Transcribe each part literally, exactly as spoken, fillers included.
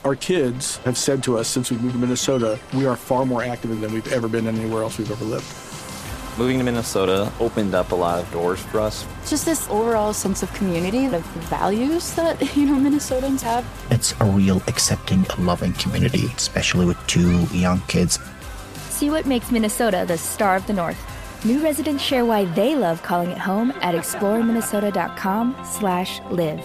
Our kids have said to us since we moved to Minnesota, we are far more active than we've ever been anywhere else we've ever lived. Moving to Minnesota opened up a lot of doors for us. Just this overall sense of community, the values that, you know, Minnesotans have. It's a real accepting, loving community, especially with two young kids. See what makes Minnesota the star of the North. New residents share why they love calling it home at explore minnesota dot com slash live.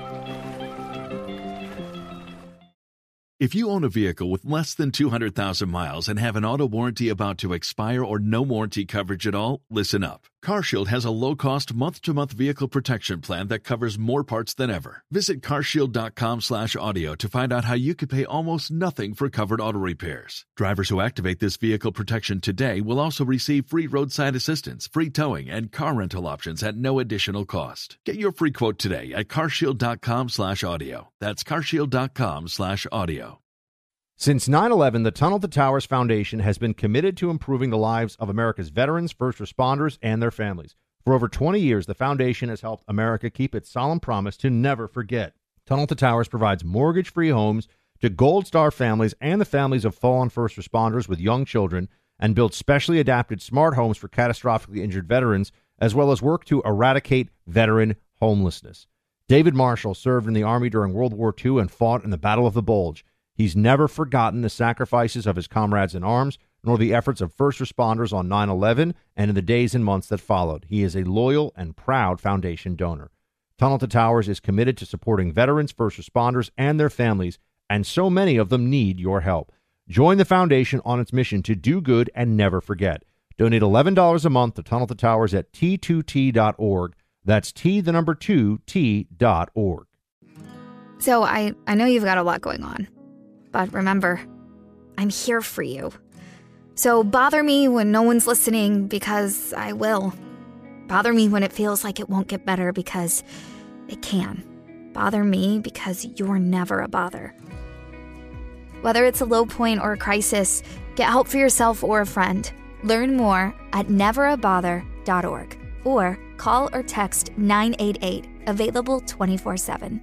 If you own a vehicle with less than two hundred thousand miles and have an auto warranty about to expire or no warranty coverage at all, listen up. CarShield has a low-cost month-to-month vehicle protection plan that covers more parts than ever. Visit carshield dot com slash audio to find out how you could pay almost nothing for covered auto repairs. Drivers who activate this vehicle protection today will also receive free roadside assistance, free towing, and car rental options at no additional cost. Get your free quote today at carshield dot com slash audio. That's carshield dot com slash audio. Since nine eleven, the Tunnel to Towers Foundation has been committed to improving the lives of America's veterans, first responders, and their families. For over twenty years, the foundation has helped America keep its solemn promise to never forget. Tunnel to Towers provides mortgage-free homes to Gold Star families and the families of fallen first responders with young children, and builds specially adapted smart homes for catastrophically injured veterans, as well as work to eradicate veteran homelessness. David Marshall served in the Army during World War Two and fought in the Battle of the Bulge. He's never forgotten the sacrifices of his comrades in arms, nor the efforts of first responders on nine eleven and in the days and months that followed. He is a loyal and proud foundation donor. Tunnel to Towers is committed to supporting veterans, first responders, and their families, and so many of them need your help. Join the foundation on its mission to do good and never forget. Donate eleven dollars a month to Tunnel to Towers at T two T dot org. That's T, the number two, T dot org. So I, I know you've got a lot going on. But remember, I'm here for you. So bother me when no one's listening, because I will. Bother me when it feels like it won't get better, because it can. Bother me because you're never a bother. Whether it's a low point or a crisis, get help for yourself or a friend. Learn more at never a bother dot org or call or text nine eight eight, available twenty-four seven.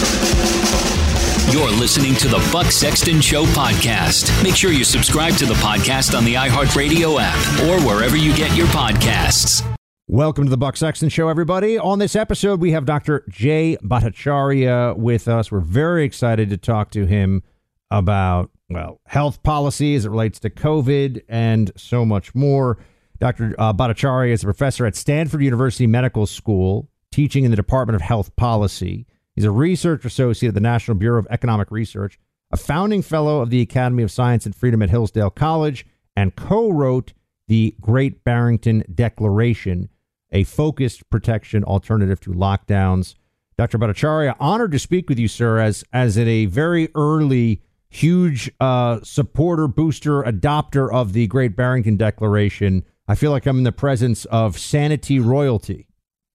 You're listening to the Buck Sexton Show podcast. Make sure you subscribe to the podcast on the iHeartRadio app or wherever you get your podcasts. Welcome to the Buck Sexton Show, everybody. On this episode, we have Doctor Jay Bhattacharya with us. We're very excited to talk to him about, well, health policy as it relates to COVID and so much more. Doctor Uh, Bhattacharya is a professor at Stanford University Medical School, teaching in the Department of Health Policy. He's a research associate at the National Bureau of Economic Research, a founding fellow of the Academy of Science and Freedom at Hillsdale College, and co-wrote the Great Barrington Declaration, a focused protection alternative to lockdowns. Doctor Bhattacharya, honored to speak with you, sir, as, as a very early, huge uh, supporter, booster, adopter of the Great Barrington Declaration. I feel like I'm in the presence of sanity royalty.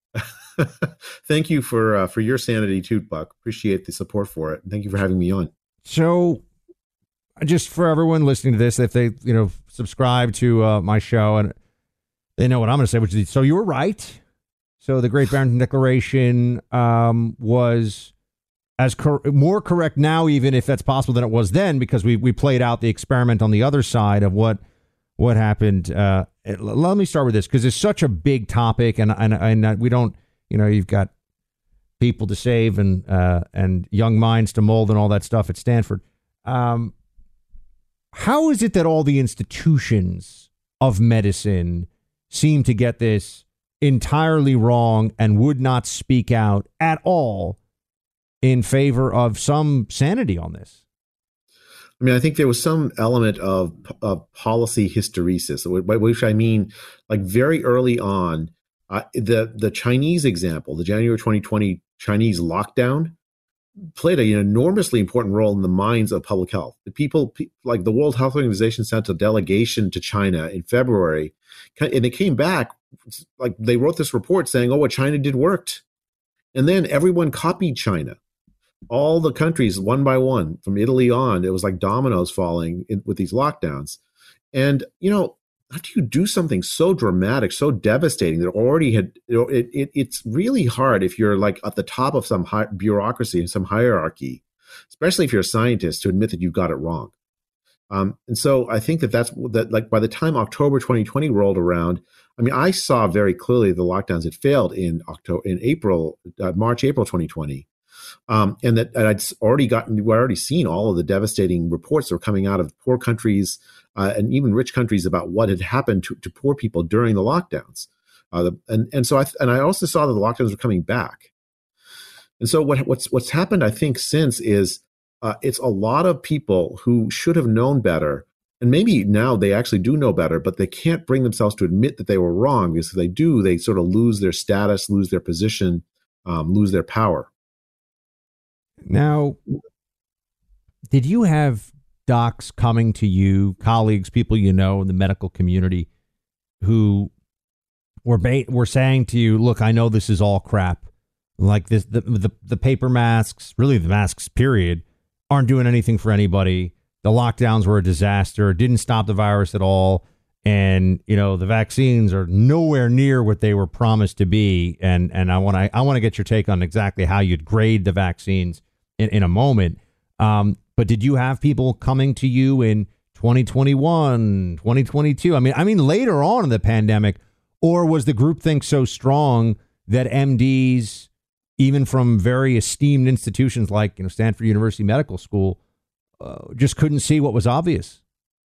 Thank you for uh, for your sanity too, Buck. Appreciate the support for it. Thank you for having me on. So, just for everyone listening to this, if they you know subscribe to uh, my show and they know what I'm going to say, which is, so you were right. So the Great Barrington Declaration um, was as cor- more correct now, even if that's possible, than it was then, because we we played out the experiment on the other side of what what happened. Uh, let me start with this, because it's such a big topic, and and and we don't. You know, you've got people to save and uh, and young minds to mold and all that stuff at Stanford. Um, how is it that all the institutions of medicine seem to get this entirely wrong and would not speak out at all in favor of some sanity on this? I mean, I think there was some element of, of policy hysteresis, by which I mean, like very early on, Uh, the the Chinese example, the January twenty twenty Chinese lockdown, played an enormously important role in the minds of public health. The people, pe- like the World Health Organization sent a delegation to China in February, and they came back, like they wrote this report saying, oh, what China did worked. And then everyone copied China. All the countries, one by one, from Italy on, it was like dominoes falling in, with these lockdowns. And, you know, after you do something so dramatic, so devastating that already had, you know, it, it it's really hard if you're like at the top of some hi- bureaucracy and some hierarchy especially if you're a scientist, to admit that you got it wrong. Um, and so I think that that's that. Like by the time October twenty twenty rolled around, I mean, I saw very clearly the lockdowns had failed in October, in April, uh, March, April twenty twenty, um, and that and I'd already gotten, we'd already seen all of the devastating reports that were coming out of poor countries uh, and even rich countries about what had happened to, to poor people during the lockdowns. Uh, the, and and so I and I also saw that the lockdowns were coming back. And so what what's what's happened, I think, since is. Uh, it's a lot of people who should have known better, and maybe now they actually do know better, but they can't bring themselves to admit that they were wrong, because if they do, they sort of lose their status, lose their position, um, lose their power. Now, did you have docs coming to you, colleagues, people you know in the medical community, who were ba- were saying to you, look, I know this is all crap, like this, the, the, the paper masks, really the masks, period, aren't doing anything for anybody. The lockdowns were a disaster, didn't stop the virus at all. And, you know, the vaccines are nowhere near what they were promised to be. And and I want to I want to get your take on exactly how you'd grade the vaccines in, in a moment. Um, but did you have people coming to you in twenty twenty-one, twenty twenty-two? I mean, I mean, later on in the pandemic, or was the groupthink so strong that M Ds, even from very esteemed institutions like, you know, Stanford University Medical School, uh, just couldn't see what was obvious?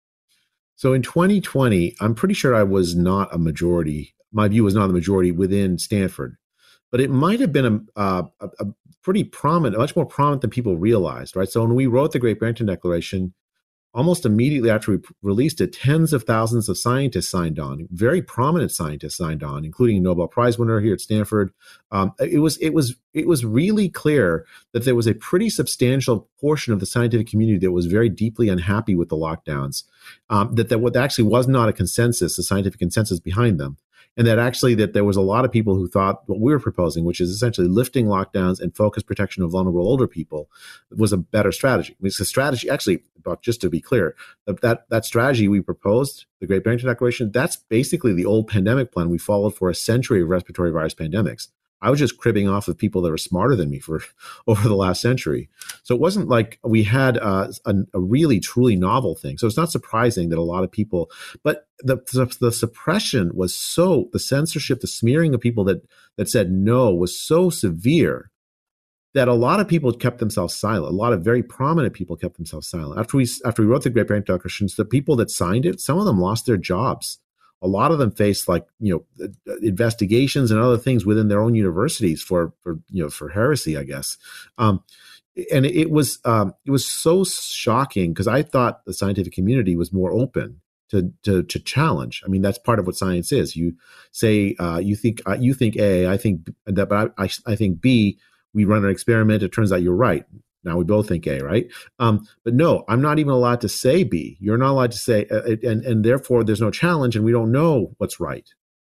So in twenty twenty, I'm pretty sure I was not a majority. My view was not the majority within Stanford, but it might have been a, a, a pretty prominent, much more prominent than people realized, right? So when we wrote the Great Barrington Declaration, almost immediately after we released it, tens of thousands of scientists signed on, very prominent scientists signed on, including a Nobel Prize winner here at Stanford. Um, it was it was it was really clear that there was a pretty substantial portion of the scientific community that was very deeply unhappy with the lockdowns. Um, that that what actually was not a consensus, a scientific consensus behind them. And that actually that there was a lot of people who thought what we were proposing, which is essentially lifting lockdowns and focused protection of vulnerable older people, was a better strategy. It's a strategy, actually, but just to be clear, that that strategy we proposed, the Great Barrington Declaration, that's basically the old pandemic plan we followed for a century of respiratory virus pandemics. I was just cribbing off of people that were smarter than me for over the last century. So it wasn't like we had uh, a, a really, truly novel thing. So it's not surprising that a lot of people, but the, the the suppression was so, the censorship, the smearing of people that that said no was so severe that a lot of people kept themselves silent. A lot of very prominent people kept themselves silent. After we after we wrote the Great Barrington Declaration, the people that signed it, some of them lost their jobs. A lot of them faced, like, you know, investigations and other things within their own universities for, for you know, for heresy, I guess. Um, and it, it was um, it was so shocking, because I thought the scientific community was more open to to, to challenge. I mean, that's part of what science is. You say uh, you think uh, you think A, I think that, but I, I I think B. We run an experiment. It turns out you're right. Now we both think A, right? Um, but no, I'm not even allowed to say B. You're not allowed to say, uh, and and therefore there's no challenge, and we don't know what's right.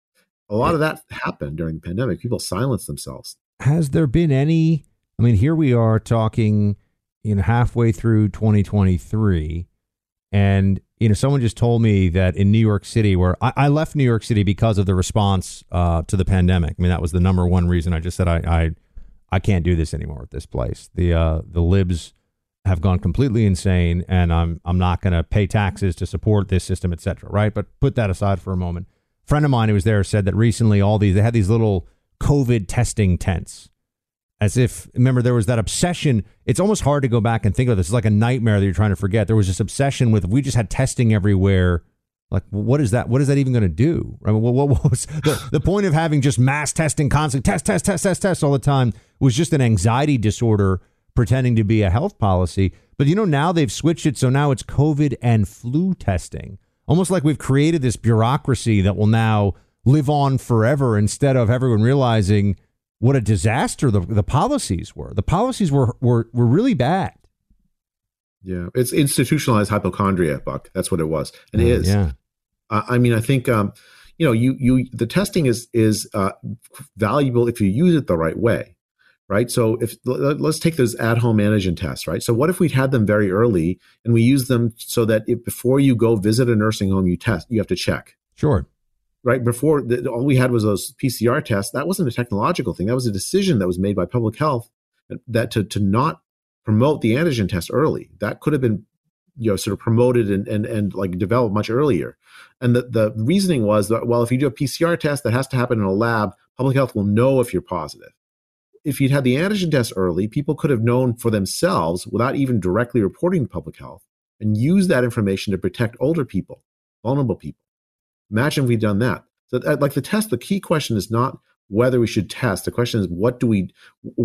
A lot of that happened during the pandemic. People silenced themselves. Has there been any? I mean, here we are talking, you know, halfway through twenty twenty-three, and you know, someone just told me that in New York City, where I, I left New York City because of the response uh, to the pandemic. I mean, that was the number one reason. I just said I. I I can't do this anymore at this place. The uh, the libs have gone completely insane, and I'm I'm not going to pay taxes to support this system, et cetera. Right? But put that aside for a moment. A friend of mine who was there said that recently all these they had these little COVID testing tents, as if, remember, there was that obsession. It's almost hard to go back and think of this. It's like a nightmare that you're trying to forget. There was this obsession with, if we just had testing everywhere. Like, what is that? What is that even going to do? I mean, what, what was the, the point of having just mass testing, constant test, test, test, test, test all the time was just an anxiety disorder pretending to be a health policy. But, you know, now they've switched it. So now it's COVID and flu testing, almost like we've created this bureaucracy that will now live on forever, instead of everyone realizing what a disaster the, the policies were. The policies were, were, were really bad. Yeah, it's institutionalized hypochondria, Buck. That's what it was. And oh, it is. Yeah. I mean, I think, um, you know, you you the testing is is uh, valuable if you use it the right way, right? So if let's take those at-home antigen tests, right? So what if we'd had them very early and we use them so that if, before you go visit a nursing home, you test, you have to check. Sure. Right. Before, the, all we had was those P C R tests. That wasn't a technological thing. That was a decision that was made by public health that to to not promote the antigen test early. That could have been, you know, sort of promoted and and and like developed much earlier. And the, the reasoning was that, well, if you do a P C R test that has to happen in a lab, public health will know if you're positive. If you'd had the antigen test early, people could have known for themselves without even directly reporting to public health and use that information to protect older people, vulnerable people. Imagine if we'd done that. So like the test, the key question is not whether we should test. The question is, what do we,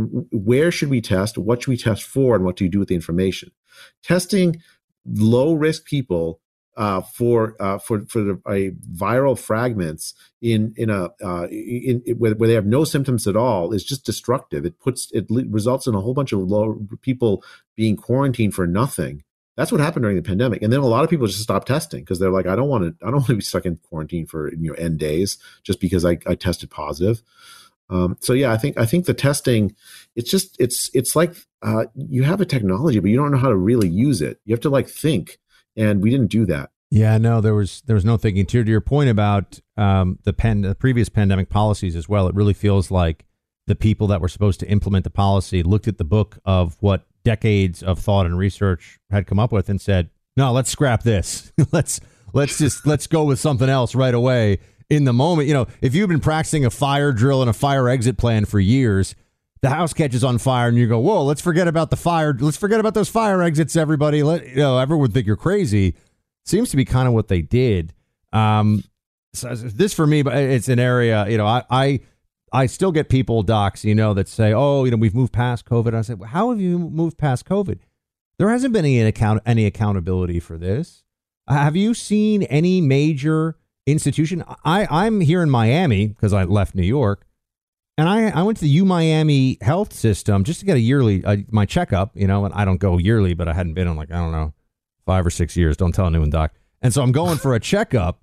where should we test? What should we test for? And what do you do with the information? Testing low risk people uh, for uh, for for the, a viral fragments in in a uh, in, in where, where they have no symptoms at all is just destructive. It puts it results in a whole bunch of low people being quarantined for nothing. That's what happened during the pandemic. And then a lot of people just stopped testing because they're like, I don't want to, I don't want to be stuck in quarantine for, you know, N days just because I, I tested positive. Um, so yeah, I think, I think the testing, it's just, it's, it's like, uh, you have a technology, but you don't know how to really use it. You have to like think, and we didn't do that. Yeah, no, there was, there was no thinking. To, to your point about um, the, pen, the previous pandemic policies as well, it really feels like the people that were supposed to implement the policy looked at the book of what decades of thought and research had come up with and said, no, let's scrap this. let's let's just let's go with something else right away in the moment. You know, if you've been practicing a fire drill and a fire exit plan for years, the house catches on fire and you go, whoa, let's forget about the fire. Let's forget about those fire exits, everybody. Let, you know, everyone would think you're crazy. Seems to be kind of what they did. Um, so this for me, but it's an area, you know, I, I I still get people, docs, you know, that say, oh, you know, we've moved past COVID. I said, well, how have you moved past COVID? There hasn't been any account any accountability for this. Uh, have you seen any major institution? I, I'm here in Miami because I left New York, and I, I went to the U Miami health system just to get a yearly, uh, my checkup, you know, and I don't go yearly, but I hadn't been in like, I don't know, five or six years. Don't tell anyone, doc. And so I'm going for a checkup.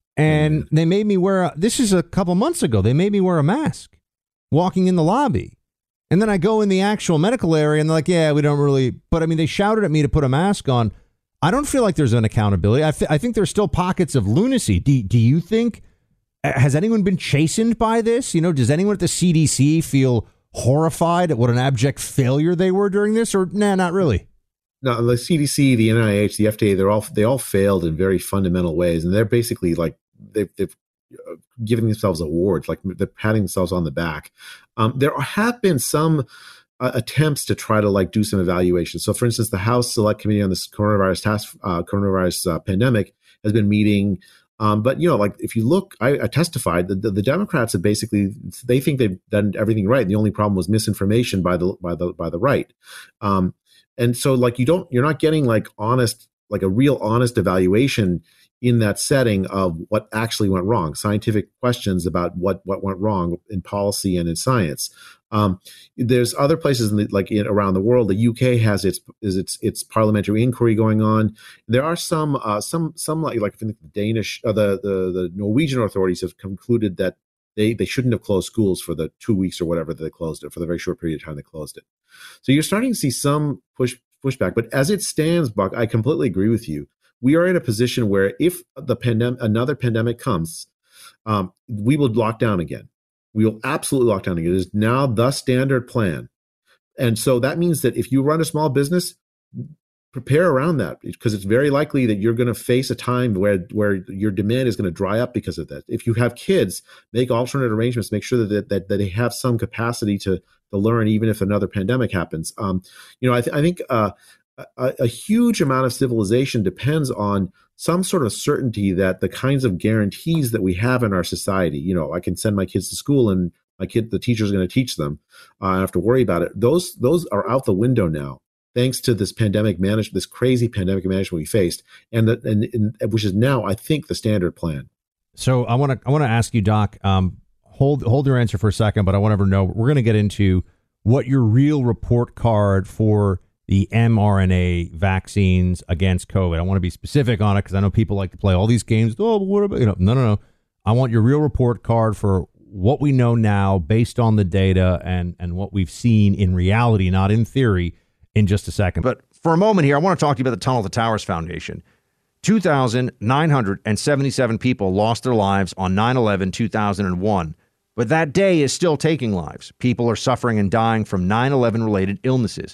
And they made me wear, a, this is a couple months ago, they made me wear a mask walking in the lobby. And then I go in the actual medical area and they're like, yeah, we don't really, but I mean, they shouted at me to put a mask on. I don't feel like there's an accountability. I, th- I think there's still pockets of lunacy. Do, do you think, has anyone been chastened by this? You know, does anyone at the C D C feel horrified at what an abject failure they were during this, or nah, not really? No, the C D C, the N I H, the F D A, they're all, they all failed in very fundamental ways. And they're basically like, They've, they've given themselves awards, like they're patting themselves on the back. Um, there have been some uh, attempts to try to like do some evaluation. So, for instance, the House Select Committee on this coronavirus task, uh, coronavirus uh, pandemic has been meeting. Um, but you know, like if you look, I, I testified that the, the Democrats have basically they think they've done everything right. The only problem was misinformation by the by the by the right. Um, and so, like you don't, you're not getting like honest, like a real honest evaluation in that setting of what actually went wrong, scientific questions about what, what went wrong in policy and in science. Um, there's other places in the, like in, around the world. The U K has its is its its parliamentary inquiry going on. There are some uh, some some like like I think the Danish, uh, the the the Norwegian authorities have concluded that they they shouldn't have closed schools for the two weeks or whatever that they closed it for the very short period of time they closed it. So you're starting to see some push pushback. But as it stands, Buck, I completely agree with you. We are in a position where if the pandemic, another pandemic comes, um, we will lock down again. We will absolutely lock down again. It is now the standard plan. And so that means that if you run a small business, prepare around that, because it's very likely that you're going to face a time where, where your demand is going to dry up because of that. If you have kids, make alternate arrangements, make sure that, that, that they have some capacity to, to learn, even if another pandemic happens. Um, you know, I, th- I think, uh, A, a huge amount of civilization depends on some sort of certainty that the kinds of guarantees that we have in our society, you know, I can send my kids to school and my kid, the teacher's going to teach them. Uh, I don't have to worry about it. Those those are out the window now, thanks to this pandemic management, this crazy pandemic management we faced, and, the, and, and which is now, I think, the standard plan. So I want to I want to ask you, Doc, um, hold hold your answer for a second, but I want to know, we're going to get into what your real report card for the mRNA vaccines against COVID. I want to be specific on it because I know people like to play all these games. Oh, but what about, you know, no, no, no. I want your real report card for what we know now based on the data and, and what we've seen in reality, not in theory, in just a second. But for a moment here, I want to talk to you about the Tunnel to Towers Foundation. two thousand nine hundred seventy-seven people lost their lives on nine eleven two thousand one. But that day is still taking lives. People are suffering and dying from nine eleven related illnesses.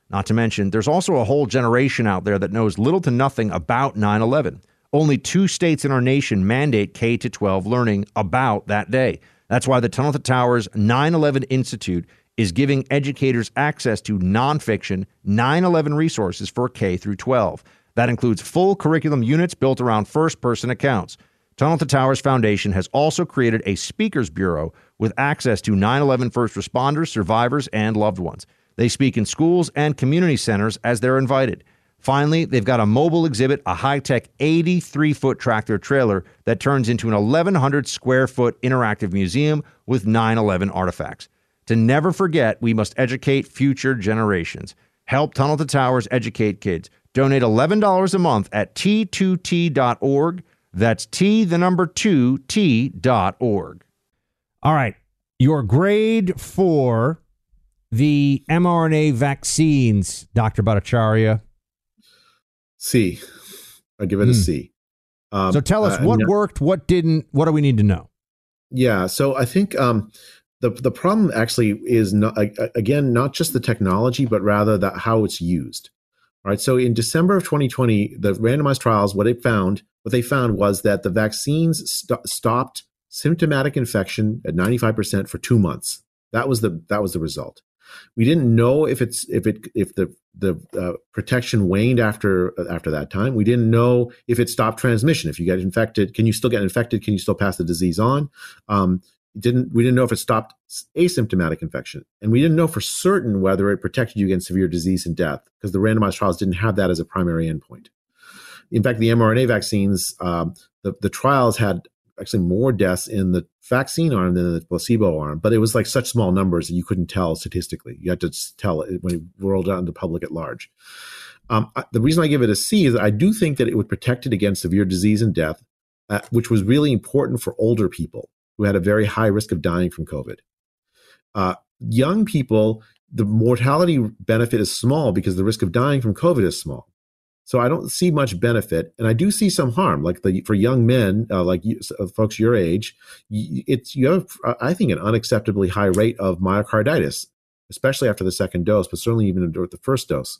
Not to mention, there's also a whole generation out there that knows little to nothing about nine eleven. Only two states in our nation mandate K to twelve learning about that day. That's why the Tunnel to Towers nine eleven Institute is giving educators access to nonfiction nine eleven resources for K through twelve. That includes full curriculum units built around first-person accounts. Tunnel to Towers Foundation has also created a speakers bureau with access to nine eleven first responders, survivors, and loved ones. They speak in schools and community centers as they're invited. Finally, they've got a mobile exhibit, a high-tech eighty-three foot tractor trailer that turns into an eleven hundred square foot interactive museum with nine eleven artifacts. To never forget, we must educate future generations. Help Tunnel to Towers educate kids. Donate eleven dollars a month at T two T dot org. That's T, the number two, T dot org. All right. Your grade for the mRNA vaccines, Doctor Bhattacharya. C. I give it a Mm. C. Um, So tell us uh, what no- worked, what didn't, what do we need to know? Yeah, so I think um, the the problem actually is not uh, again not just the technology, but rather that how it's used. All right. So in December of twenty twenty, the randomized trials, what it found, what they found was that the vaccines st- stopped symptomatic infection at ninety-five percent for two months. That was the that was the result. We didn't know if it's if it if the the uh, protection waned after after that time. We didn't know if it stopped transmission. If you get infected, can you still get infected? Can you still pass the disease on? Um, it didn't we didn't know if it stopped asymptomatic infection, and we didn't know for certain whether it protected you against severe disease and death because the randomized trials didn't have that as a primary endpoint. In fact, the mRNA vaccines, um, the the trials had actually more deaths in the vaccine arm than the placebo arm, but it was like such small numbers that you couldn't tell statistically. You had to tell it when it rolled out into the public at large. Um, I, the reason I give it a C is that I do think that it would protect it against severe disease and death, uh, which was really important for older people who had a very high risk of dying from COVID. Uh, young people, the mortality benefit is small because the risk of dying from COVID is small. So I don't see much benefit, and I do see some harm. Like the, for young men, uh, like you, uh, folks your age, you, it's you have, I think, an unacceptably high rate of myocarditis, especially after the second dose, but certainly even with the first dose.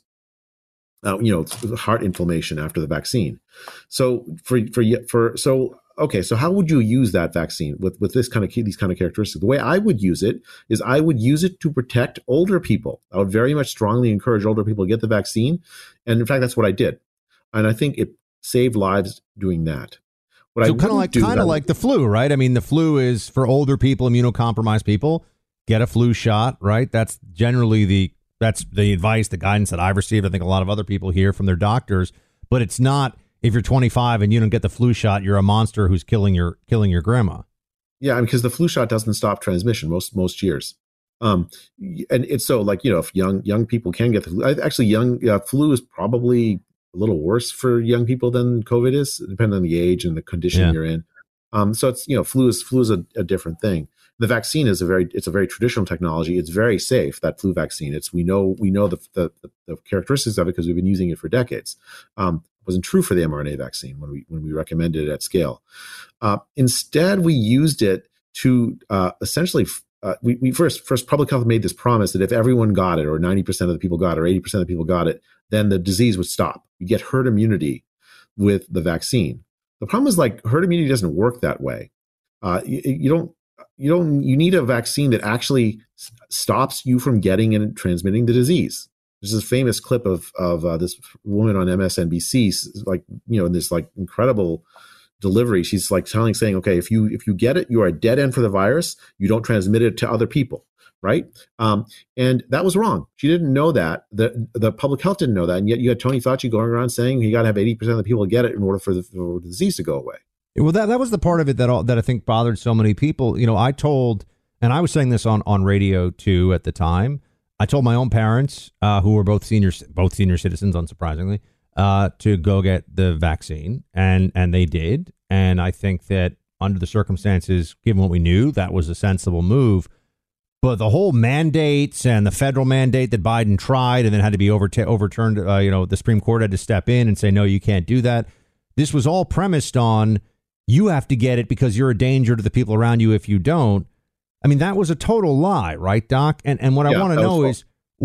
Uh, you know, heart inflammation after the vaccine. So for for for so okay, so how would you use that vaccine with with this kind of these kind of characteristics? The way I would use it is I would use it to protect older people. I would very much strongly encourage older people to get the vaccine. And in fact, that's what I did. And I think it saved lives doing that. What so I kind of like kind of like the flu, right? I mean, the flu is for older people, immunocompromised people, get a flu shot, right? That's generally the that's the advice, the guidance that I've received. I think a lot of other people hear from their doctors, but it's not if you're twenty-five and you don't get the flu shot, you're a monster who's killing your killing your grandma. Yeah, because the flu shot doesn't stop transmission most most years. Um, and it's so like, you know, if young young people can get the flu, actually young uh, flu is probably a little worse for young people than COVID is, depending on the age and the condition Yeah. you're in. Um, so it's, you know, flu is flu is a, a different thing. The vaccine is a very it's a very traditional technology. It's very safe. That flu vaccine. It's we know we know the the, the characteristics of it because we've been using it for decades. Um, it wasn't true for the mRNA vaccine when we when we recommended it at scale. Uh, instead, we used it to uh, essentially. Uh, we, we first first public health made this promise that if everyone got it, or ninety percent of the people got it, or eighty percent of the people got it, then the disease would stop. You get herd immunity with the vaccine. The problem is like herd immunity doesn't work that way. Uh, you, you don't you don't you need a vaccine that actually s- stops you from getting and transmitting the disease. There's this famous clip of of uh, this woman on M S N B C, like you know, in this like incredible delivery. She's like telling, saying, okay, if you if you get it, you are a dead end for the virus. You don't transmit it to other people, right? Um, and that was wrong. She didn't know that. The the public health didn't know that, and yet you had Tony Fauci going around saying you got to have eighty percent of the people get it in order for the, for the disease to go away. Well, that that was the part of it that all, that I think bothered so many people. You know, I told, and I was saying this on, on radio too at the time. I told my own parents, uh, who were both seniors, both senior citizens, unsurprisingly, uh, to go get the vaccine, and and they did. And I think that under the circumstances, given what we knew, that was a sensible move. But the whole mandates and the federal mandate that Biden tried and then had to be overta- overturned, uh, you know, the Supreme Court had to step in and say, no, you can't do that. This was all premised on you have to get it because you're a danger to the people around you if you don't. I mean, that was a total lie, right, Doc? And and what Yeah, I want to that was know false. is, well,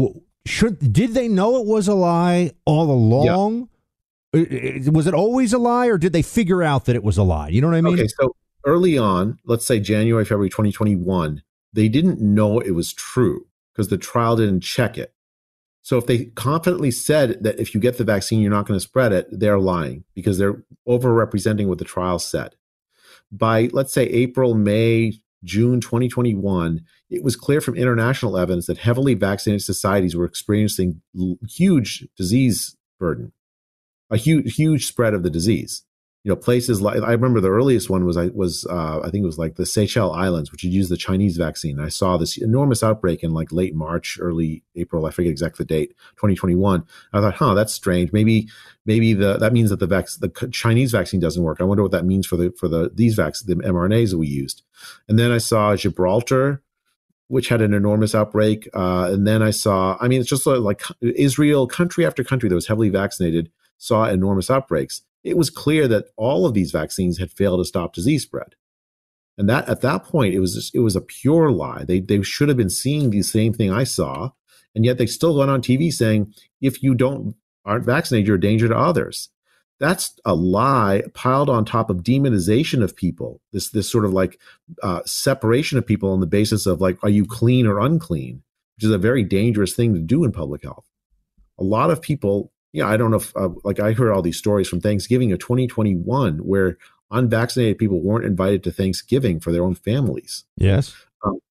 should did they know it was a lie all along? Yeah. Was it always a lie, or did they figure out that it was a lie? You know what I mean? Okay, so early on, let's say January, February twenty twenty-one, they didn't know it was true because the trial didn't check it. So if they confidently said that if you get the vaccine, you're not going to spread it, they're lying because they're overrepresenting what the trial said. By, let's say, April, May, June twenty twenty-one, it was clear from international evidence that heavily vaccinated societies were experiencing huge disease burden, a huge, huge spread of the disease. You know, places like, I remember the earliest one was, I was, uh, I think it was like the Seychelles Islands, which had used the Chinese vaccine. I saw this enormous outbreak in like late March, early April. I forget exactly the date, twenty twenty-one. I thought, huh, that's strange. Maybe, maybe the, that means that the vac- the Chinese vaccine doesn't work. I wonder what that means for the, for the, these vaccines, the mRNAs that we used. And then I saw Gibraltar, which had an enormous outbreak. Uh, and then I saw, I mean, it's just like Israel, country after country that was heavily vaccinated, saw enormous outbreaks. It was clear that all of these vaccines had failed to stop disease spread. And that at that point, it was just, it was a pure lie. They they should have been seeing the same thing I saw. And yet they still went on T V saying, if you don't aren't vaccinated, you're a danger to others. That's a lie piled on top of demonization of people. This this sort of like uh, separation of people on the basis of like, are you clean or unclean? Which is a very dangerous thing to do in public health. A lot of people, yeah, I don't know if, uh, like I heard all these stories from Thanksgiving of twenty twenty-one where unvaccinated people weren't invited to Thanksgiving for their own families. Yes. Um,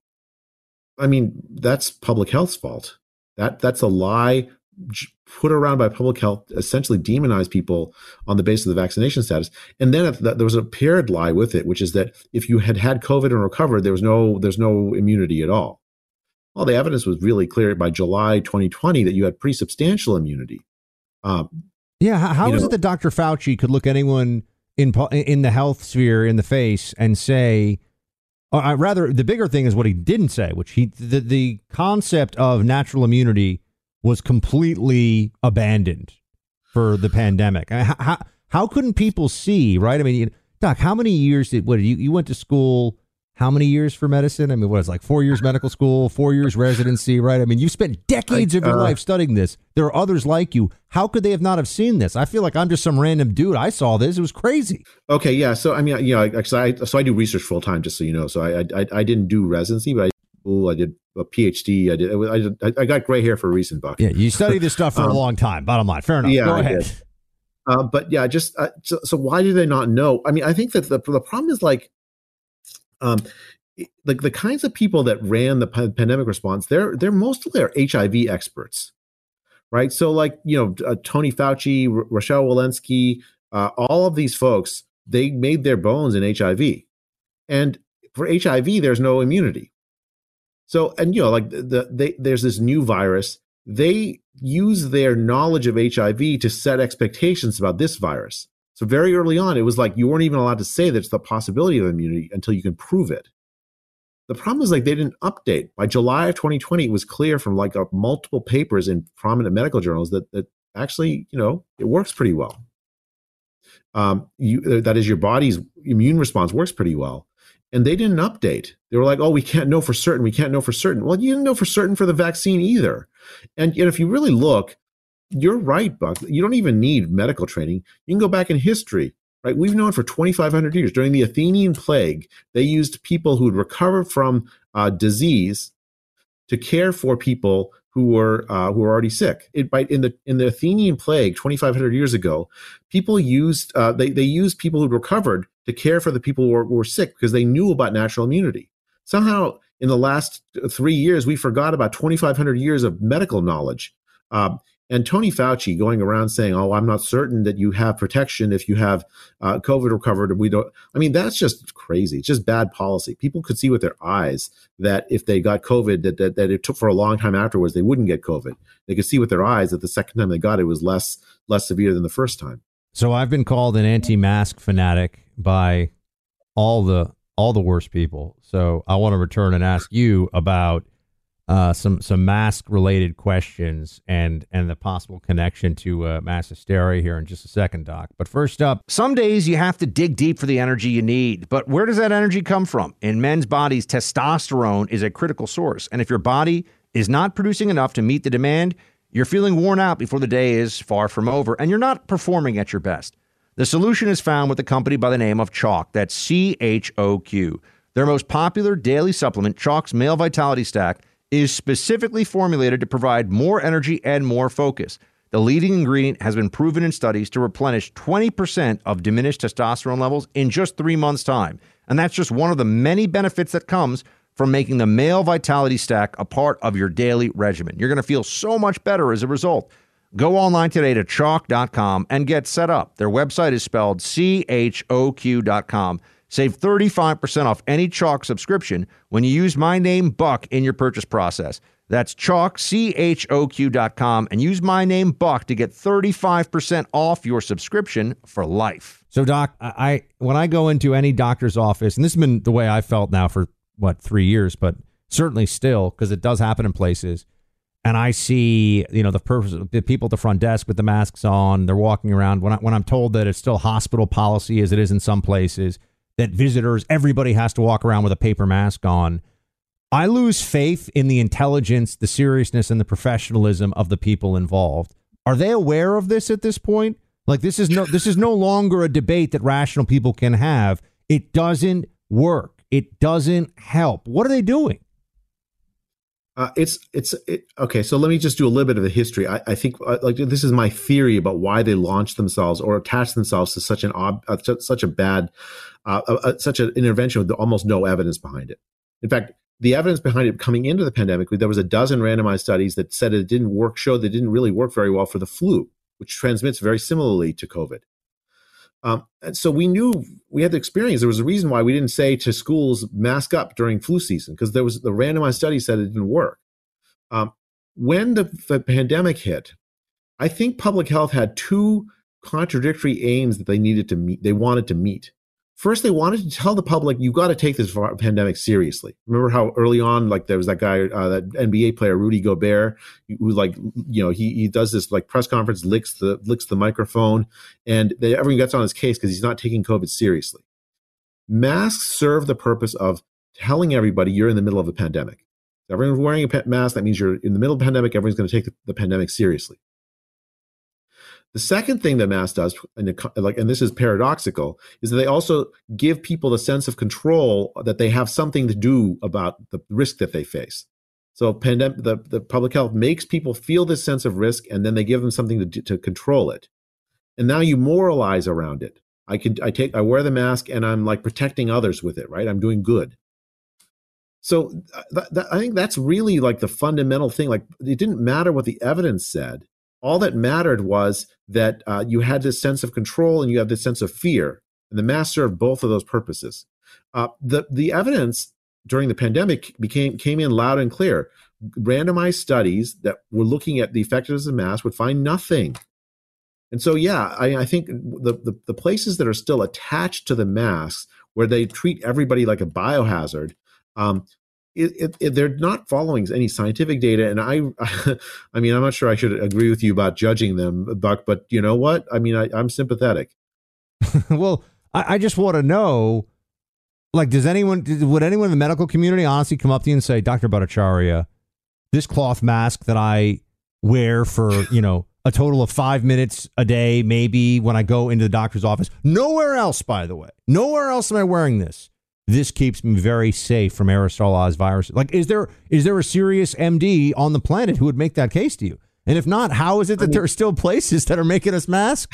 I mean, that's public health's fault. That That's a lie put around by public health, essentially demonize people on the basis of the vaccination status. And then if the, there was a paired lie with it, which is that if you had had COVID and recovered, there was no, there's no immunity at all. Well, the evidence was really clear by July twenty twenty that you had pretty substantial immunity. Um, yeah, how, how is know, it that Doctor Fauci could look anyone in in the health sphere in the face and say, or uh, rather, the bigger thing is what he didn't say, which he the, the concept of natural immunity was completely abandoned for the pandemic. How, how, how couldn't people see, right? I mean, Doc, how many years did what you you went to school? How many years for medicine? I mean, what is it, like four years medical school, four years residency, right? I mean, you've spent decades of your uh, life studying this. There are others like you. How could they have not have seen this? I feel like I'm just some random dude. I saw this. It was crazy. Okay, yeah. So, I mean, you know, I, so I do research full time, just so you know. So I I, I didn't do residency, but I, ooh, I did a PhD. I did. I, did, I got gray hair for a reason, Buck. Yeah, you studied this stuff for um, a long time. Bottom line, fair enough. Yeah, Go I ahead. Did. Uh, but yeah, just uh, so, so why do they not know? I mean, I think that the the problem is like, um. Like the kinds of people that ran the pandemic response, they're they're mostly are H I V experts, right? So like, you know, uh, Tony Fauci, R- Rochelle Walensky, uh, all of these folks, they made their bones in H I V. And for H I V, there's no immunity. So, and you know, like the, they, there's this new virus. They use their knowledge of H I V to set expectations about this virus. So very early on, it was like you weren't even allowed to say there's the possibility of immunity until you can prove it. The problem is like they didn't update. By July of twenty twenty, it was clear from like uh, multiple papers in prominent medical journals that that actually, you know, it works pretty well. Um, you, uh, that is, your body's immune response works pretty well. And they didn't update. They were like, oh, we can't know for certain. We can't know for certain. Well, you didn't know for certain for the vaccine either. And you know, if you really look, you're right, Buck. You don't even need medical training. You can go back in history. Right, we've known for twenty-five hundred years. During the Athenian plague, they used people who had recovered from uh, disease to care for people who were uh, who were already sick. It, by, in the in the Athenian plague, twenty-five hundred years ago, people used uh, they they used people who recovered to care for the people who were, who were sick because they knew about natural immunity. Somehow, in the last three years, we forgot about twenty-five hundred years of medical knowledge. Uh, And Tony Fauci going around saying, oh, I'm not certain that you have protection if you have uh, COVID recovered. And we don't. I mean, that's just crazy. It's just bad policy. People could see with their eyes that if they got COVID, that, that, that it took for a long time afterwards, they wouldn't get COVID. They could see with their eyes that the second time they got it was less less severe than the first time. So I've been called an anti-mask fanatic by all the all the worst people. So I want to return and ask you about Uh, some some mask related questions and and the possible connection to uh, mass hysteria here in just a second, Doc. But first up, some days you have to dig deep for the energy you need. But where does that energy come from? In men's bodies, testosterone is a critical source. And if your body is not producing enough to meet the demand, You're feeling worn out before the day is far from over, and you're not performing at your best. The solution is found with a company by the name of Chalk. That's C H O Q. Their most popular daily supplement, Chalk's Male Vitality Stack, is specifically formulated to provide more energy and more focus. The leading ingredient has been proven in studies to replenish twenty percent of diminished testosterone levels in just three months' time. And that's just one of the many benefits that comes from making the Male Vitality Stack a part of your daily regimen. You're going to feel so much better as a result. Go online today to chalk dot com and get set up. Their website is spelled C H O Q dot com. Save thirty-five percent off any Chalk subscription when you use my name, Buck, in your purchase process. That's Chalk, C H O Q dot com, and use my name, Buck, to get thirty-five percent off your subscription for life. So, Doc, I when I go into any doctor's office, and this has been the way I felt now for, what, three years, but certainly still, because it does happen in places, and I see, you know, the, purpose, the people at the front desk with the masks on, they're walking around. When, I, when I'm told that it's still hospital policy, as it is in some places, that visitors, everybody has to walk around with a paper mask on, I lose faith in the intelligence, the seriousness, and the professionalism of the people involved. Are they aware of this at this point? Like, this is no this is no longer a debate that rational people can have. It doesn't work. It doesn't help. What are they doing? Uh, it's it's it, okay. So let me just do a little bit of a history. I, I think uh, like this is my theory about why they launched themselves or attached themselves to such an ob, uh, such a bad, uh, uh, such an intervention with almost no evidence behind it. In fact, the evidence behind it coming into the pandemic, there was a dozen randomized studies that said it didn't work, showed that it didn't really work very well for the flu, which transmits very similarly to COVID. Um, and so we knew, we had the experience. There was a reason why we didn't say to schools, mask up during flu season, because there was the randomized study said it didn't work. Um, when the, the pandemic hit, I think public health had two contradictory aims that they needed to meet, they wanted to meet. First, they wanted to tell the public, you got to take this pandemic seriously. Remember how early on, like there was that guy, uh, that N B A player, Rudy Gobert, who like, you know, he he does this like press conference, licks the licks the microphone, and they, everyone gets on his case because he's not taking COVID seriously. Masks serve the purpose of telling everybody you're in the middle of a pandemic. If everyone's wearing a mask, that means you're in the middle of a pandemic. Everyone's going to take the, the pandemic seriously. The second thing that mask does, and, it, like, and this is paradoxical, is that they also give people the sense of control that they have something to do about the risk that they face. So pandemic, the, the public health makes people feel this sense of risk, and then they give them something to, to control it. And now you moralize around it. I can, I take, I wear the mask, and I'm like protecting others with it, right? I'm doing good. So th- th- I think that's really like the fundamental thing. Like, it didn't matter what the evidence said. All that mattered was that uh, you had this sense of control and you have this sense of fear, and the mask served both of those purposes. Uh, the the evidence during the pandemic became came in loud and clear. Randomized studies that were looking at the effectiveness of masks would find nothing. And so, yeah, I, I think the, the the places that are still attached to the masks, where they treat everybody like a biohazard, um, It, it, it, they're not following any scientific data, and I, I mean, I'm not sure I should agree with you about judging them, Buck. But you know what? I mean, I, I'm sympathetic. Well, I, I just want to know, like, does anyone, would anyone in the medical community honestly come up to you and say, Doctor Bhattacharya, this cloth mask that I wear for, you know, a total of five minutes a day, maybe when I go into the doctor's office, nowhere else, by the way, nowhere else am I wearing this. This keeps me very safe from aerosolized viruses. Like, is there is there a serious M D on the planet who would make that case to you? And if not, how is it that I mean, there are still places that are making us masks?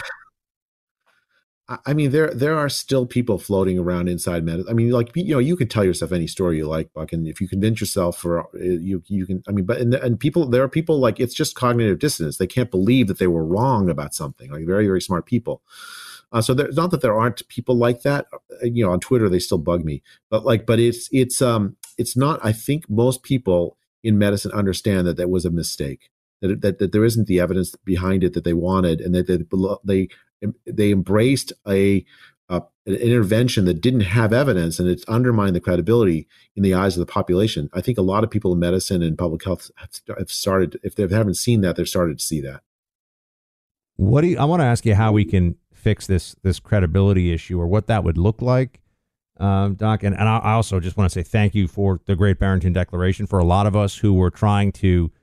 I mean, there there are still people floating around inside medicine. I mean, like, you know, you could tell yourself any story you like, Buck, and if you convince yourself, for you you can. I mean, but and, and people, there are people like, it's just cognitive dissonance. They can't believe that they were wrong about something. Like, very very smart people. Uh, so there's not that there aren't people like that. You know, on Twitter they still bug me, but like, but it's it's um it's not. I think most people in medicine understand that that was a mistake. That that, that there isn't the evidence behind it that they wanted, and that they they they embraced a, a an intervention that didn't have evidence, and it's undermined the credibility in the eyes of the population. I think a lot of people in medicine and public health have, have started, if they haven't seen that, they've started to see that. What do you, I want to ask you how we can fix this this credibility issue, or what that would look like, um, Doc. And, and I also just want to say thank you for the Great Barrington Declaration. For a lot of us who were trying to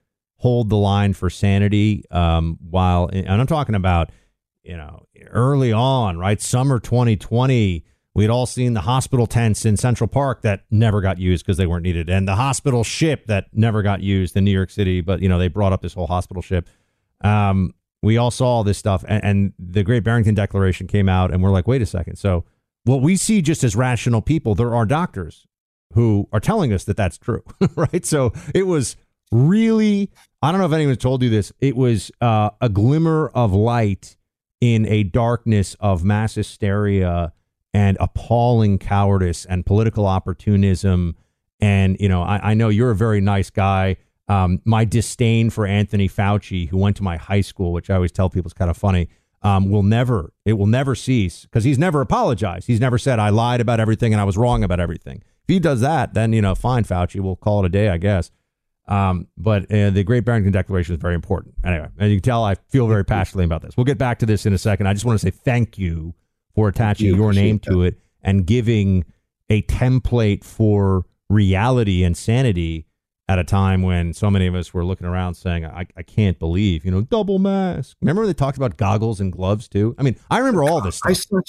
hold the line for sanity. Um, while, and I'm talking about, you know, early on, right? Summer twenty twenty, we'd all seen the hospital tents in Central Park that never got used because they weren't needed, and the hospital ship that never got used in New York City. But, you know, they brought up this whole hospital ship. Um, we all saw all this stuff, and, and the Great Barrington Declaration came out, and we're like, wait a second. So what we see just as rational people, there are doctors who are telling us that that's true, right? So it was really, I don't know if anyone told you this, it was uh, a glimmer of light in a darkness of mass hysteria and appalling cowardice and political opportunism. And, you know, I, I know you're a very nice guy. Um, my disdain for Anthony Fauci, who went to my high school, which I always tell people is kind of funny, um, will never, it will never cease, because he's never apologized. He's never said, I lied about everything and I was wrong about everything. If he does that, then, you know, fine, Fauci, we'll call it a day, I guess. Um, but uh, the Great Barrington Declaration is very important. Anyway, and you can tell I feel very passionately about this. We'll get back to this in a second. I just want to say thank you for attaching you, your name to it and giving a template for reality and sanity at a time when so many of us were looking around saying, I, I can't believe, you know, double mask. Remember they talked about goggles and gloves too? I mean, I remember all this stuff. I saw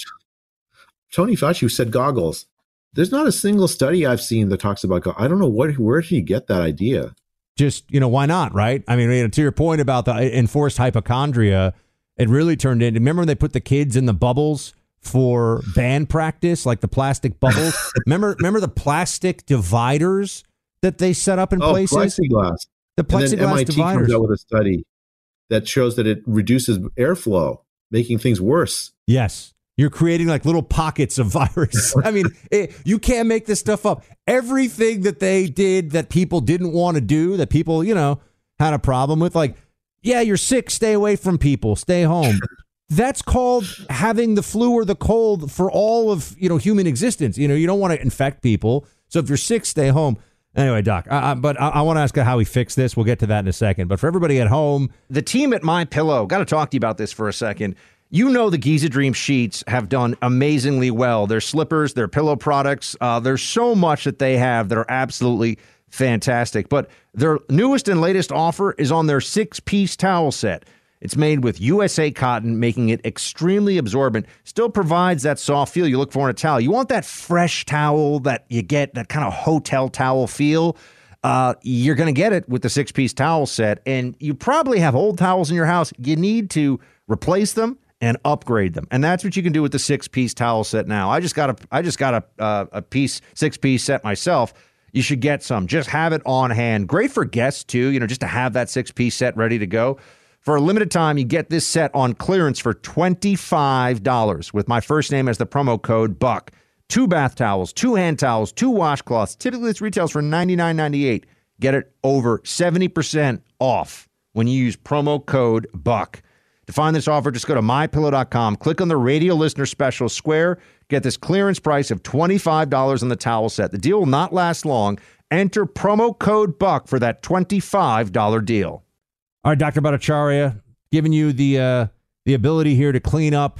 Tony Fauci said goggles. There's not a single study I've seen that talks about goggles. I don't know what, where did he get that idea? Just, you know, why not, right? I mean, you know, to your point about the enforced hypochondria, it really turned into, remember when they put the kids in the bubbles for band practice, like the plastic bubbles? remember remember the plastic dividers that they set up in oh, places? plexiglass. The plexiglass and then M I T dividers. comes out with a study that shows that it reduces airflow, making things worse. Yes. You're creating like little pockets of virus. I mean, it, you can't make this stuff up. Everything that they did that people didn't want to do, that people, you know, had a problem with, like, yeah, you're sick, stay away from people, stay home. That's called having the flu or the cold for all of, you know, human existence. You know, you don't want to infect people. So if you're sick, stay home. Anyway, Doc, I, I, but I, I want to ask how we fix this. We'll get to that in a second. But for everybody at home, the team at MyPillow, got to talk to you about this for a second. You know the Giza Dream sheets have done amazingly well. Their slippers, their pillow products, uh, there's so much that they have that are absolutely fantastic. But their newest and latest offer is on their six-piece towel set. It's made with U S A cotton, making it extremely absorbent. Still provides that soft feel you look for in a towel. You want that fresh towel that you get, that kind of hotel towel feel. Uh, you're going to get it with the six-piece towel set. And you probably have old towels in your house. You need to replace them and upgrade them. And that's what you can do with the six-piece towel set now. I just got a I just got a uh, a piece six-piece set myself. You should get some. Just have it on hand. Great for guests too, you know, just to have that six-piece set ready to go. For a limited time, you get this set on clearance for twenty-five dollars with my first name as the promo code BUCK. Two bath towels, two hand towels, two washcloths. Typically this retails for ninety-nine ninety-eight. Get it over seventy percent off when you use promo code BUCK. To find this offer, just go to my pillow dot com, click on the radio listener special square, get this clearance price of twenty-five dollars on the towel set. The deal will not last long. Enter promo code BUCK for that twenty-five dollars deal. All right, Doctor Bhattacharya, giving you the uh, the ability here to clean up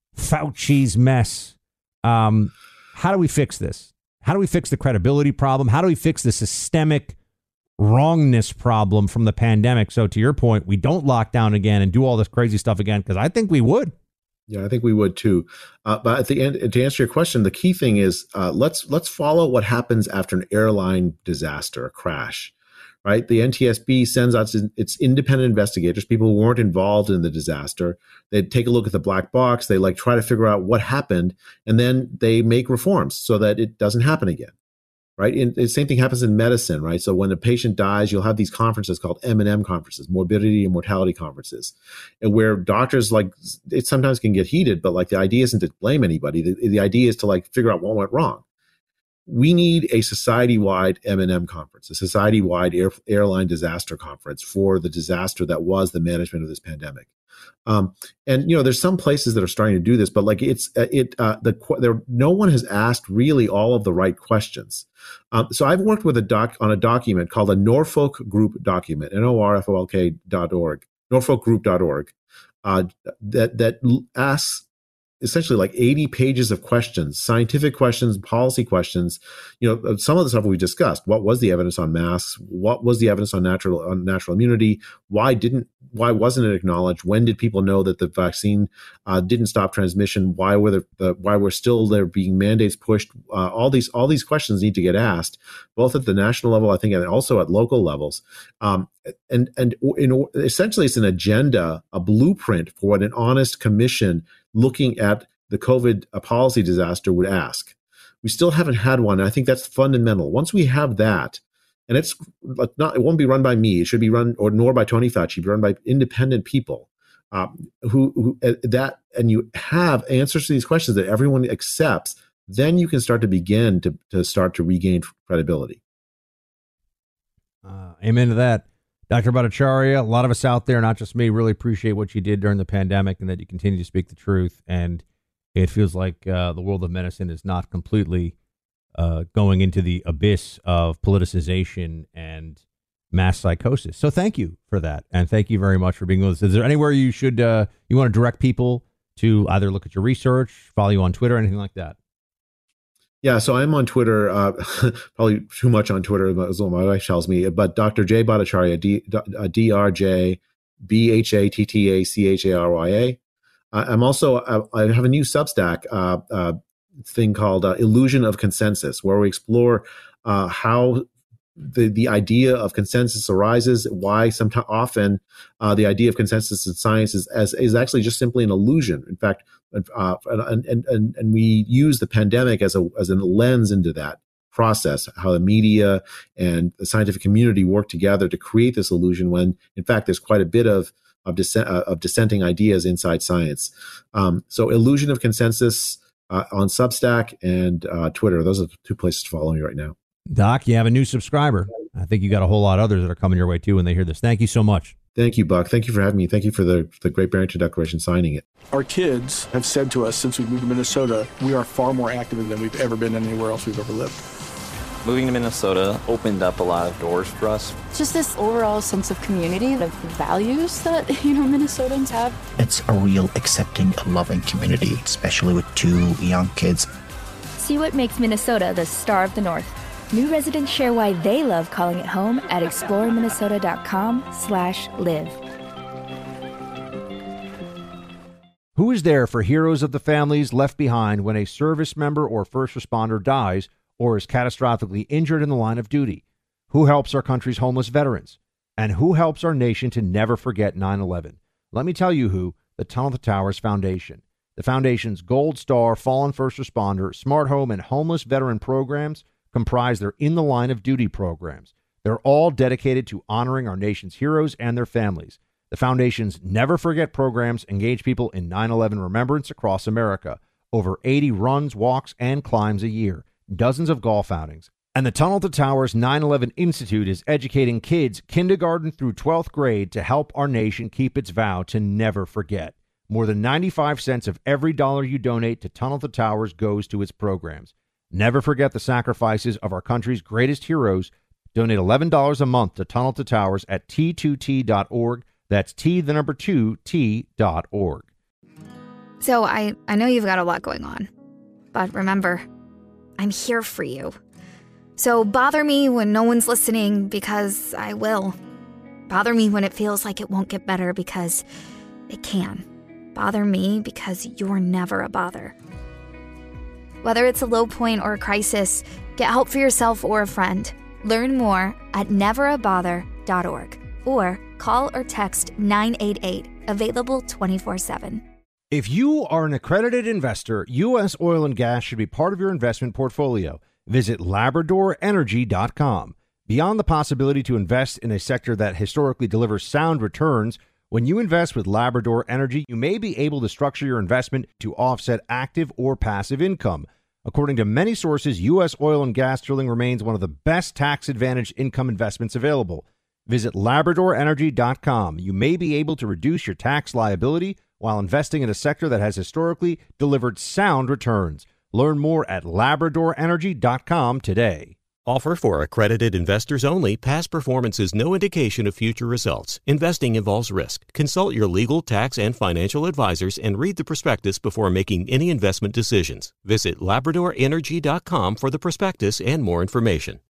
Fauci's mess. Um, how do we fix this? How do we fix the credibility problem? How do we fix the systemic wrongness problem from the pandemic? So to your point, we don't lock down again and do all this crazy stuff again, because I think we would. Yeah, I think we would too. Uh, but at the end, to answer your question, the key thing is uh, let's let's follow what happens after an airline disaster, a crash, right? The N T S B sends out its independent investigators, people who weren't involved in the disaster. They take a look at the black box. They like try to figure out what happened, and then they make reforms so that it doesn't happen again. Right. And the same thing happens in medicine. Right. So when a patient dies, you'll have these conferences called M and M conferences, morbidity and mortality conferences, and where doctors, like, it sometimes can get heated, but like the idea isn't to blame anybody. The, the idea is to like figure out what went wrong. We need a society-wide M and M conference, a society-wide air, airline disaster conference for the disaster that was the management of this pandemic. Um, and, you know, there's some places that are starting to do this, but like it's, it, uh, the, there, no one has asked really all of the right questions. Um, so I've worked with a doc on a document called a Norfolk Group document, N O R F O L K dot org, norfolk group dot org, uh, that, that asks essentially like eighty pages of questions, scientific questions, policy questions. You know, some of the stuff we discussed. What was the evidence on masks? What was the evidence on natural on natural immunity? Why didn't why wasn't it acknowledged? When did people know that the vaccine uh, didn't stop transmission? Why were the, the why were still there being mandates pushed? Uh, all these all these questions need to get asked, both at the national level, I think, and also at local levels. Um, and and in, essentially, it's an agenda, a blueprint for what an honest commission looking at the COVID uh, policy disaster would ask. We still haven't had one. And I think that's fundamental. Once we have that, and it's not, it won't be run by me. It should be run, or nor by Tony Fauci, be run by independent people um, who, who uh, that, and you have answers to these questions that everyone accepts. Then you can start to begin to to start to regain credibility. Uh, amen to that. Doctor Bhattacharya, a lot of us out there, not just me, really appreciate what you did during the pandemic and that you continue to speak the truth. And it feels like uh, the world of medicine is not completely uh, going into the abyss of politicization and mass psychosis. So thank you for that. And thank you very much for being with us. Is there anywhere you should, uh, you want to direct people to either look at your research, follow you on Twitter, anything like that? Yeah, so I'm on Twitter, uh, probably too much on Twitter, as my wife tells me, but Doctor J Bhattacharya, D, D R J B H A T T A C H A R Y A. I'm also, uh, I have a new Substack uh, uh, thing called uh, Illusion of Consensus, where we explore uh, how the, the idea of consensus arises, why sometimes often uh, the idea of consensus in science is, as, is actually just simply an illusion. In fact, uh, and, and, and, and we use the pandemic as a, as a lens into that process, how the media and the scientific community work together to create this illusion when, in fact, there's quite a bit of of, dissent, uh, of dissenting ideas inside science. Um, so Illusion of Consensus uh, on Substack and uh, Twitter. Those are the two places to follow me right now. Doc, you have a new subscriber. I think you got a whole lot of others that are coming your way too when they hear this. Thank you so much. Thank you, Buck. Thank you for having me. Thank you for the, the Great Barrington Declaration signing it. Our kids have said to us since we moved to Minnesota, we are far more active than we've ever been anywhere else we've ever lived. Moving to Minnesota opened up a lot of doors for us. Just this overall sense of community, of values that, you know, Minnesotans have. It's a real accepting, loving community, especially with two young kids. See what makes Minnesota the star of the North. New residents share why they love calling it home at explorer minnesota dot com slash live. Who is there for heroes of the families left behind when a service member or first responder dies or is catastrophically injured in the line of duty? Who helps our country's homeless veterans? And who helps our nation to never forget nine eleven? Let me tell you who, the Tunnel to Towers Foundation. The Foundation's Gold Star, Fallen First Responder, Smart Home, and Homeless Veteran programs comprise their In the Line of Duty programs. They're all dedicated to honoring our nation's heroes and their families. The Foundation's Never Forget programs engage people in nine eleven remembrance across America. Over eighty runs, walks, and climbs a year. Dozens of golf outings. And the Tunnel to Towers nine eleven Institute is educating kids kindergarten through twelfth grade to help our nation keep its vow to never forget. More than ninety-five cents of every dollar you donate to Tunnel to Towers goes to its programs. Never forget the sacrifices of our country's greatest heroes. Donate eleven dollars a month to Tunnel to Towers at T two T dot org. That's T, the number two, T dot org. So I, I know you've got a lot going on, but remember, I'm here for you. So bother me when no one's listening, because I will. Bother me when it feels like it won't get better, because it can. Bother me because you're never a bother. Whether it's a low point or a crisis, get help for yourself or a friend. Learn more at never a bother dot org or call or text nine eight eight, available twenty-four seven. If you are an accredited investor, U S oil and gas should be part of your investment portfolio. Visit labrador energy dot com. Beyond the possibility to invest in a sector that historically delivers sound returns, when you invest with Labrador Energy, you may be able to structure your investment to offset active or passive income. According to many sources, U S oil and gas drilling remains one of the best tax-advantaged income investments available. Visit labrador energy dot com. You may be able to reduce your tax liability while investing in a sector that has historically delivered sound returns. Learn more at labrador energy dot com today. Offer for accredited investors only. Past performance is no indication of future results. Investing involves risk. Consult your legal, tax, and financial advisors and read the prospectus before making any investment decisions. Visit labrador energy dot com for the prospectus and more information.